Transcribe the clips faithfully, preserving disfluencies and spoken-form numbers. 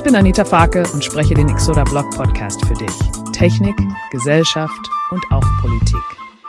bin Anita Farke und spreche den Exoda Blog Podcast für dich. Technik, Gesellschaft und auch Politik.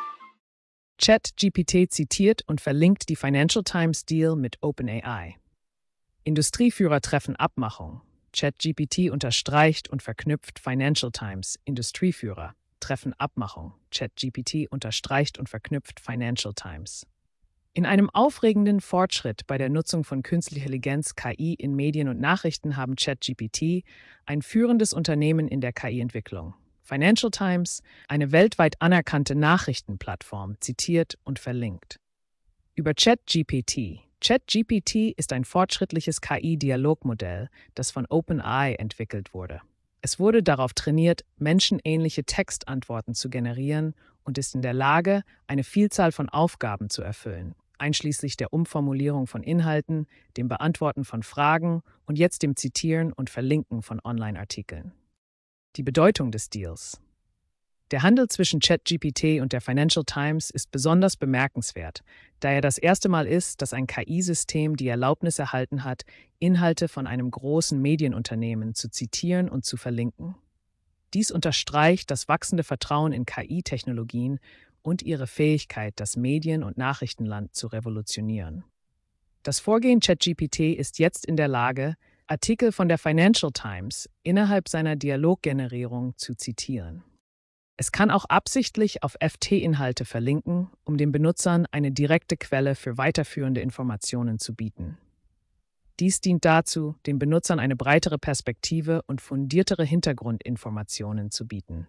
ChatGPT zitiert und verlinkt die Financial Times Deal mit OpenAI. Industrieführer treffen Abmachung. ChatGPT unterstreicht und verknüpft Financial Times. Industrieführer treffen Abmachung. ChatGPT unterstreicht und verknüpft Financial Times. In einem aufregenden Fortschritt bei der Nutzung von künstlicher Intelligenz K I in Medien und Nachrichten haben ChatGPT, ein führendes Unternehmen in der K I-Entwicklung, Financial Times, eine weltweit anerkannte Nachrichtenplattform, zitiert und verlinkt. Über ChatGPT. ChatGPT ist ein fortschrittliches K I-Dialogmodell, das von OpenAI entwickelt wurde. Es wurde darauf trainiert, menschenähnliche Textantworten zu generieren und ist in der Lage, eine Vielzahl von Aufgaben zu erfüllen, einschließlich der Umformulierung von Inhalten, dem Beantworten von Fragen und jetzt dem Zitieren und Verlinken von Online-Artikeln. Die Bedeutung des Deals. Der Handel zwischen ChatGPT und der Financial Times ist besonders bemerkenswert, da er das erste Mal ist, dass ein K I-System die Erlaubnis erhalten hat, Inhalte von einem großen Medienunternehmen zu zitieren und zu verlinken. Dies unterstreicht das wachsende Vertrauen in K I-Technologien und ihre Fähigkeit, das Medien- und Nachrichtenland zu revolutionieren. Das Vorgehen ChatGPT ist jetzt in der Lage, Artikel von der Financial Times innerhalb seiner Dialoggenerierung zu zitieren. Es kann auch absichtlich auf F T-Inhalte verlinken, um den Benutzern eine direkte Quelle für weiterführende Informationen zu bieten. Dies dient dazu, den Benutzern eine breitere Perspektive und fundiertere Hintergrundinformationen zu bieten.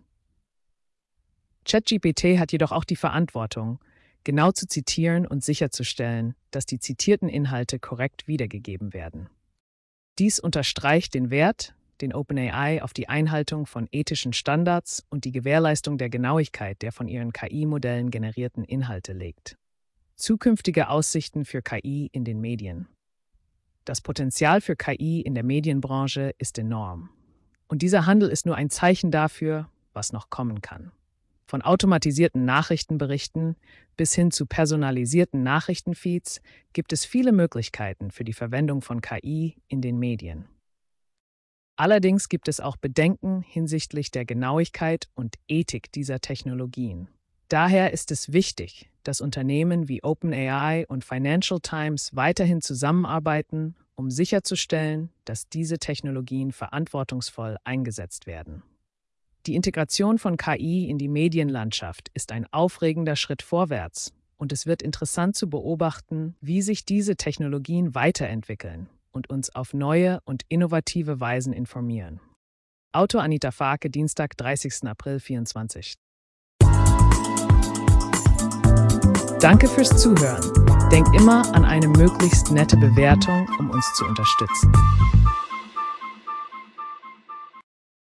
ChatGPT hat jedoch auch die Verantwortung, genau zu zitieren und sicherzustellen, dass die zitierten Inhalte korrekt wiedergegeben werden. Dies unterstreicht den Wert, den OpenAI auf die Einhaltung von ethischen Standards und die Gewährleistung der Genauigkeit der von ihren K I-Modellen generierten Inhalte legt. Zukünftige Aussichten für K I in den Medien. Das Potenzial für K I in der Medienbranche ist enorm. Und dieser Handel ist nur ein Zeichen dafür, was noch kommen kann. Von automatisierten Nachrichtenberichten bis hin zu personalisierten Nachrichtenfeeds gibt es viele Möglichkeiten für die Verwendung von K I in den Medien. Allerdings gibt es auch Bedenken hinsichtlich der Genauigkeit und Ethik dieser Technologien. Daher ist es wichtig, dass Unternehmen wie OpenAI und Financial Times weiterhin zusammenarbeiten, um sicherzustellen, dass diese Technologien verantwortungsvoll eingesetzt werden. Die Integration von K I in die Medienlandschaft ist ein aufregender Schritt vorwärts, und es wird interessant zu beobachten, wie sich diese Technologien weiterentwickeln und uns auf neue und innovative Weisen informieren. Autor Anita Farke, Dienstag, dreißigsten April vierundzwanzig. Danke fürs Zuhören. Denk immer an eine möglichst nette Bewertung, um uns zu unterstützen.